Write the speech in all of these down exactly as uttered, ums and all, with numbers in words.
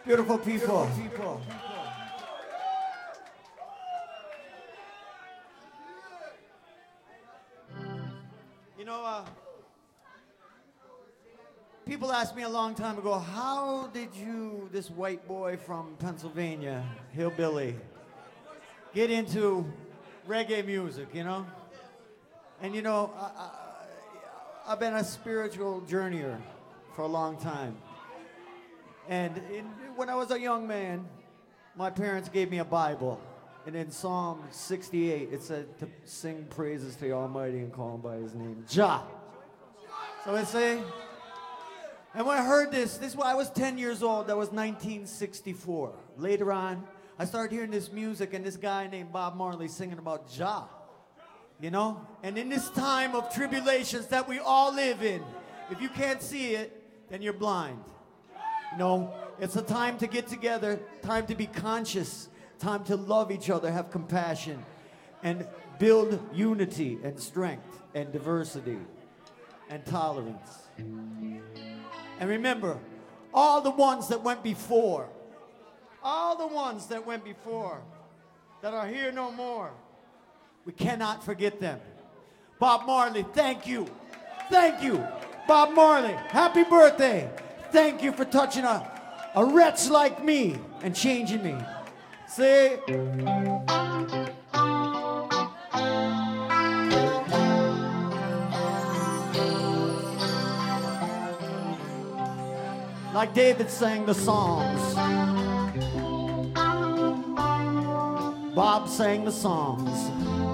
Beautiful people. Beautiful people. You know, uh, people asked me a long time ago, how did you, this white boy from Pennsylvania, hillbilly, get into reggae music, you know? And you know, I, I, I've been a spiritual journeyer for a long time. And in, when I was a young man, my parents gave me a Bible. And in Psalm sixty-eight, it said to sing praises to the Almighty and call him by his name, Jah. So I say, and when I heard this, this when I was ten years old, that was nineteen sixty-four. Later on, I started hearing this music and this guy named Bob Marley singing about Jah. You know? And in this time of tribulations that we all live in, if you can't see it, then you're blind. You know, it's a time to get together, time to be conscious, time to love each other, have compassion, and build unity and strength and diversity and tolerance. And remember, all the ones that went before, all the ones that went before, that are here no more, we cannot forget them. Bob Marley, thank you. Thank you. Bob Marley, happy birthday. Thank you for touching a, a wretch like me and changing me. See? Like David sang the Psalms, Bob sang the songs.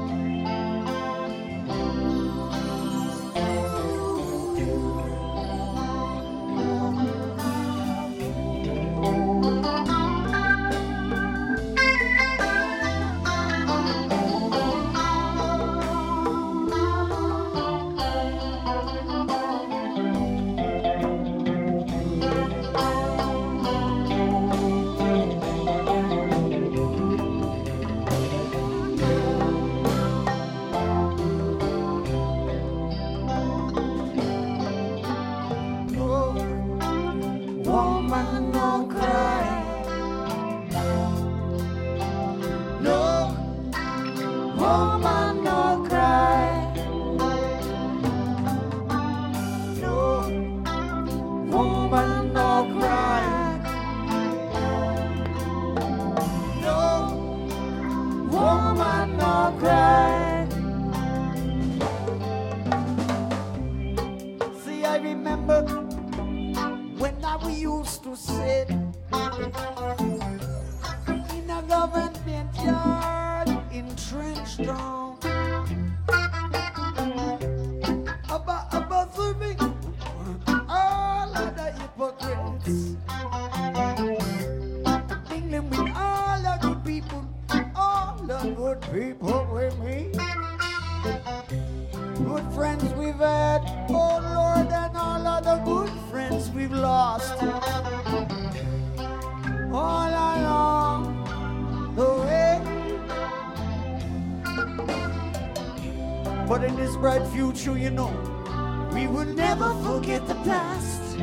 But in this bright future, you know, we will never forget the past.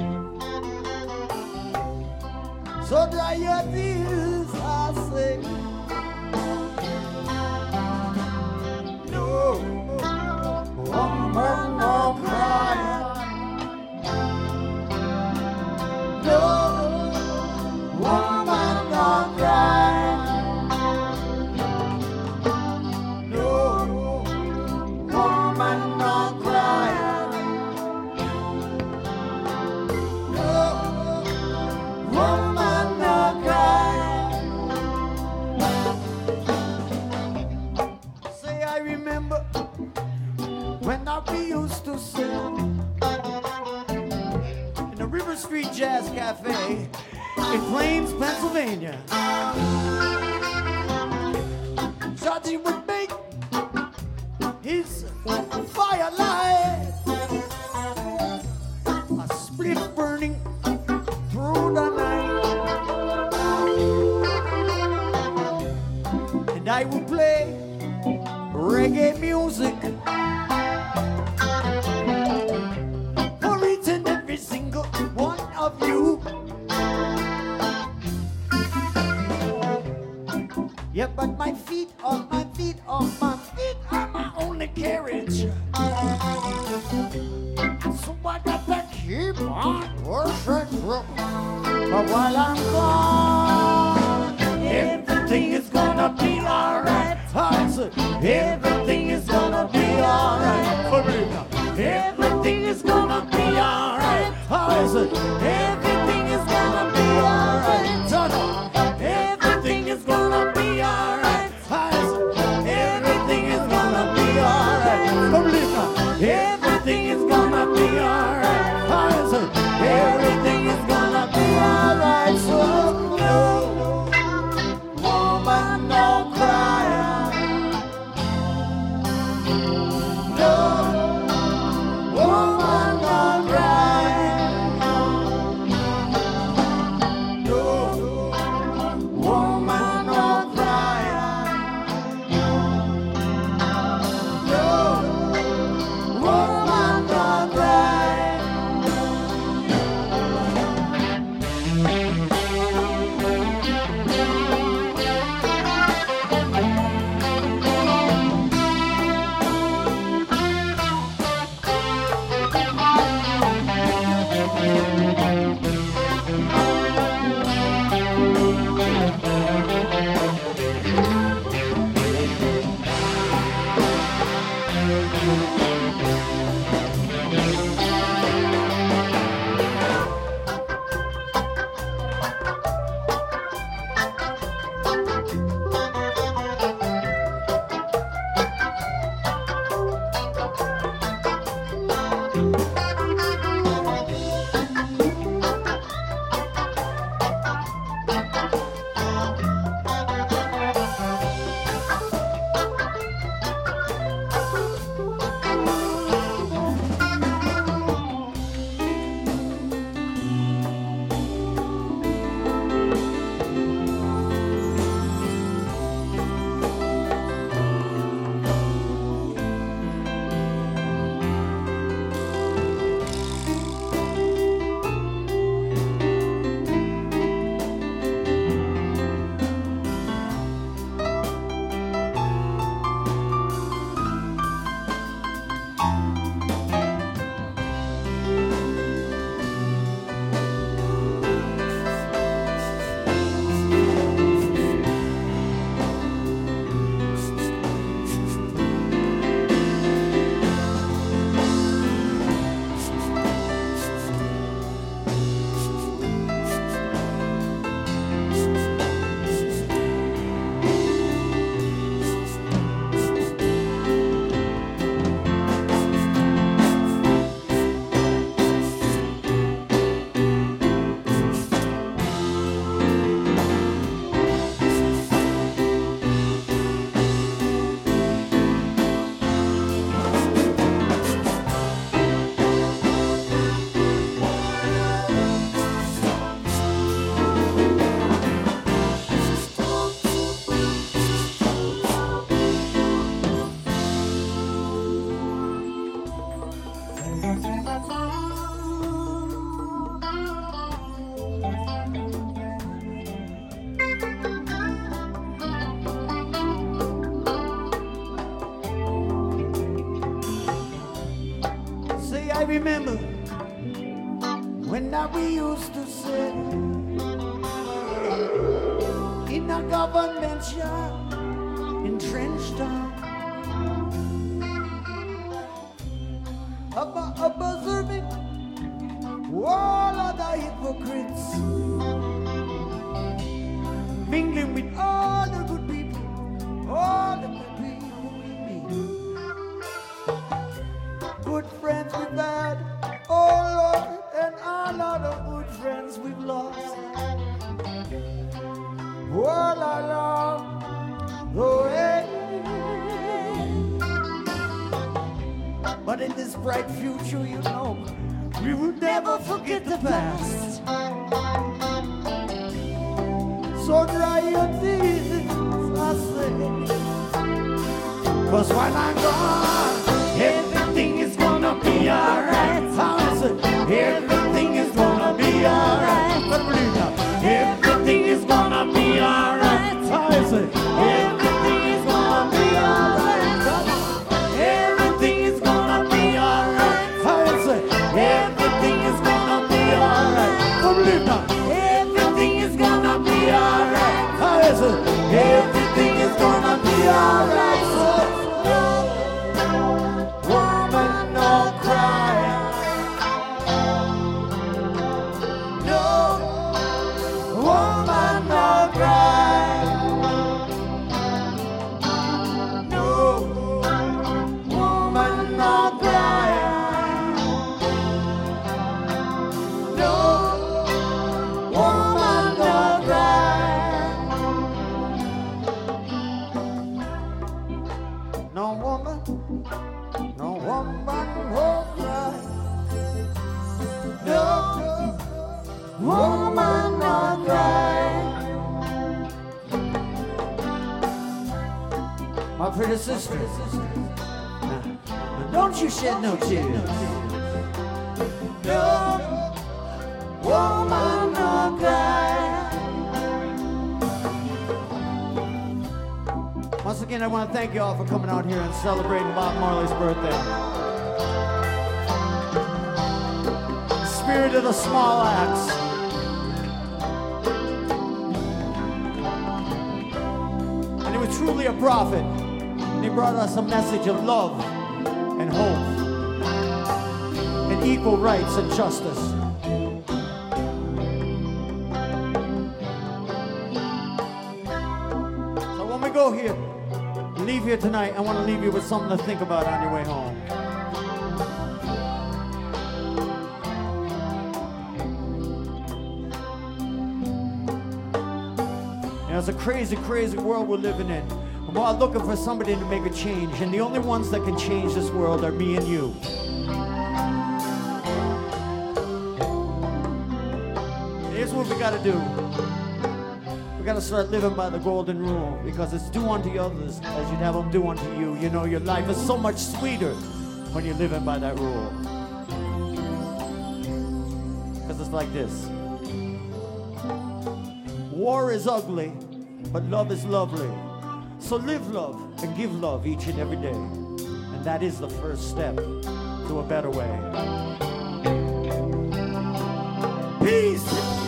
So dry your tears, I say. No, woman, no cry. No, woman, no cry. We used to sing in the River Street Jazz Cafe in Plains, Pennsylvania. Georgie would make his firelight, a split burning through the night, and I would play reggae music. Yeah, but my feet are my feet are my feet are my only carriage. So I got to keep on pushing through. But while I'm gone, everything is gonna be alright. I said, everything is gonna be alright. Everything is gonna be alright. I said, everything is gonna be alright. Everything is gonna be alright. I said, everything is gonna be alright. Everything is gonna be alright. I said, everything is gonna be alright. So no, woman, no cry. No, woman, no cry. No, woman, no cry. No, woman, no cry. See, I remember when now we used to sit in a government shop in Trenchtown, Ob- observing all of the hypocrites, mingling with all the good people, all the good people we meet. Good friends we've had, oh Lord, and a lot of good friends we've lost. All along the way. But in this bright future, you know, we will never forget the past. So dry your tears, I say, 'cause when I'm gone, everything is gonna be alright. Everything is gonna be alright. Everything is gonna be alright. pretty sister. Now, don't you shed no tears. No woman, no cry. Once again, I want to thank you all for coming out here and celebrating Bob Marley's birthday. Spirit of the small axe. And he was truly a prophet. And he brought us a message of love and hope and equal rights and justice. So when we go here, leave here tonight, I want to leave you with something to think about on your way home. You know, it's a crazy, crazy world we're living in. We're all looking for somebody to make a change, and the only ones that can change this world are me and you. Here's what we gotta do. We gotta start living by the golden rule, because it's do unto others as you'd have them do unto you. You know, your life is so much sweeter when you're living by that rule. Because it's like this. War is ugly, but love is lovely. So live love and give love each and every day. And that is the first step to a better way. Peace!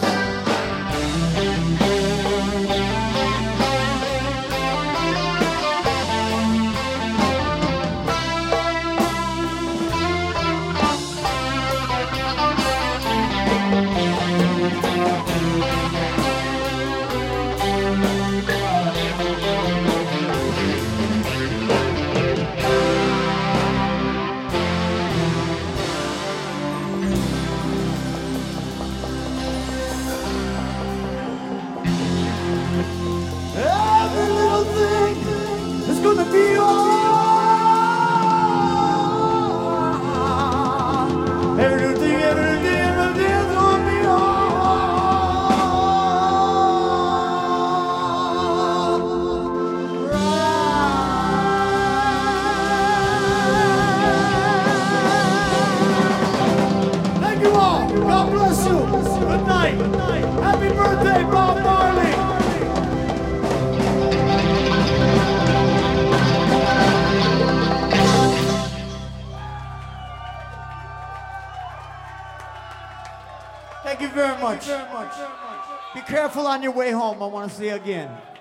God bless you. Good night. Happy birthday, Bob Marley. Thank you very much. Be careful on your way home. I want to see you again.